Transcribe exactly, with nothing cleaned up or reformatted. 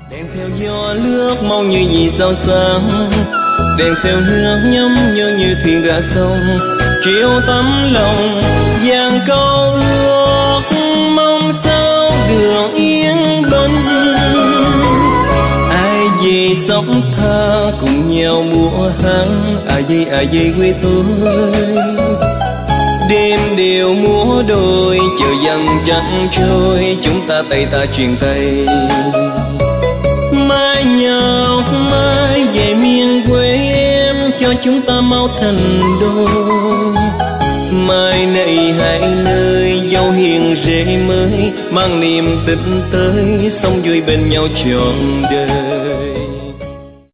Đèn theo gió lướt mau như vì sao sáng, đèn theo nước nhắm nhớ như thuyền ra sông, chiều tấm lòng vàng câu ước mong sao đường yên bình. Ai về sống tha cùng nhau múa hát, ai về ai về quê tôi. Đêm đều múa đôi chờ dần trăng trôi, chúng ta tay ta truyền tay. Mai nhau mai về miền quê em, cho chúng ta mau thành đôi. Mai này hai nơi dâu hiền rể mới, mang niềm tình tới sống vui bên nhau trọn đời.